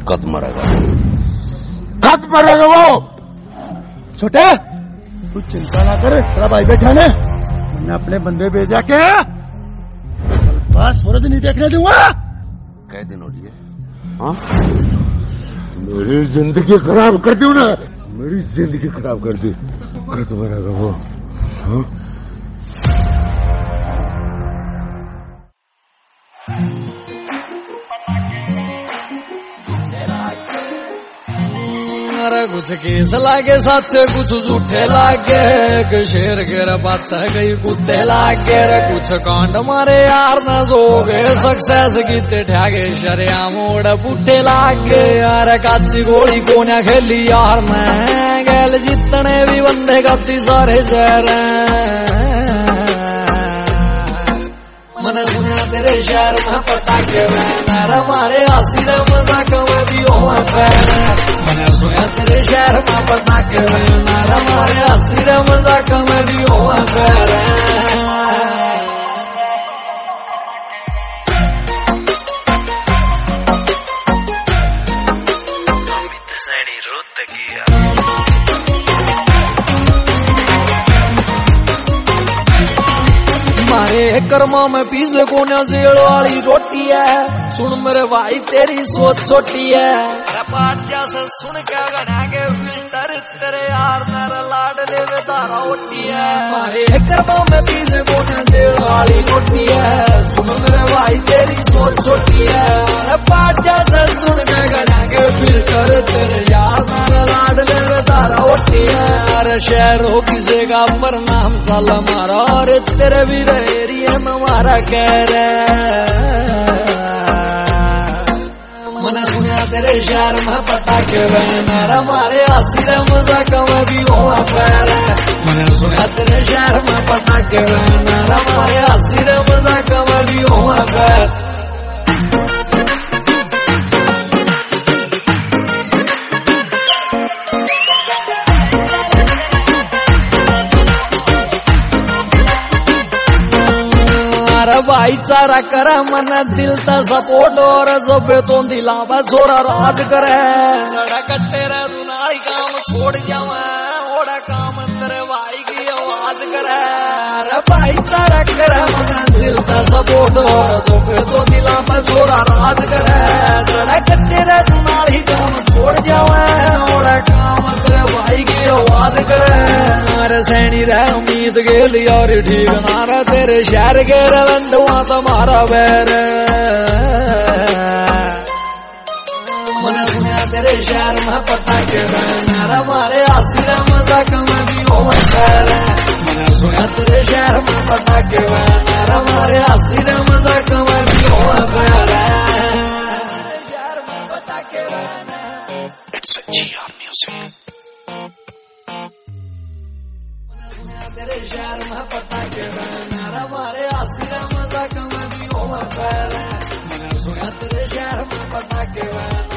कद मरेगा वो। छोटे तू चिंता ना कर, तेरा भाई बैठा ने, मैंने अपने बंदे भेजा के बस सूरज नहीं देखने दूंगा। कै दिन हो लिए? हाँ, मेरी जिंदगी खराब कर दी ना, मेरी जिंदगी खराब कर दी। कद मरेगा वो। हाँ? कुछ केस लागे सच्चे कुछ झूठे लागे, शेर के बादशाह गई कुत्ते लागे रे। कुछ कांड मारे यार न जोगे, सक्सेस गीते ठ्यागे शरिया मोड़ पुट्ठे लागे। यार काची गोली कोन्या खेली यार ने, गैल जितने भी बंदे गति सारे शहर। मैंने सुना तेरे शहर में पटाखे मेरा मारे हंसी रे मजाक में भी हो। मैंने सुना तेरे शहर में पटाखे मेरा मारे हंसी रे मजाक में भी हो। मारे कर्मा में पीछे कोने जेल वाली रोटी है, सुन मेरे भाई तेरी सोच छोटी है। अरे पाठ जैसे सुन के गना के फिल्टर तेरे यार मेरा लाड ले तारा ओटी है। मारे कर्मा में पीछे कोने जेल वाली रोटी है, सुन मेरे भाई तेरी सोच छोटी है। अरे पाठ जैसे सुन के गना के फिल्टर तेरे यार मेरा लाड ले तारा ओटी है। अरे शहरों किसे का पर नाम साल मारा, और तेरे भी एरिया में मारा कह रहे। मैंने सुना तेरे शहर में पटाखे मेरा मारे हंसी रे मजाक में भी हो। मैंने सुना तेरे शहर में पटाखे मेरा मारे हंसी रे मजाक में भी हो। भाईचारा करे मन दिल ता सपोर्ट, और जो बेतों दिलावा जोरा राज करे। सड़क तेरे दुनाई काम छोड़ जावे, ओड़ा काम तेरे भाई की आवाज करे। अरे भाईचारा करे मन दिल ता सपोर्ट, और जो बेतों दिलावा जोरा राज करे। सड़क तेरे दुनाई काम छोड़ जावे, ओड़ा काम तेरे भाई की आवाज करे। अरे सैनी रे उम्मीद के लिए और ठीक ना रे, तेरे शहर के रंडुआ तुम्हारा बैर। मैंने सुना तेरे शहर में पटाखे मेरा मारे हंसी रे मजाक में भी हो। मैंने सुना तेरे शहर में पटाखे मेरा मारे हंसी रे मजाक में भी हो। शहर में पटाखे तेरे शहर में पटाखे मेरा मारे हंसी रे मजाक में भी हो। मैंने सुना तेरे शहर में पटाखे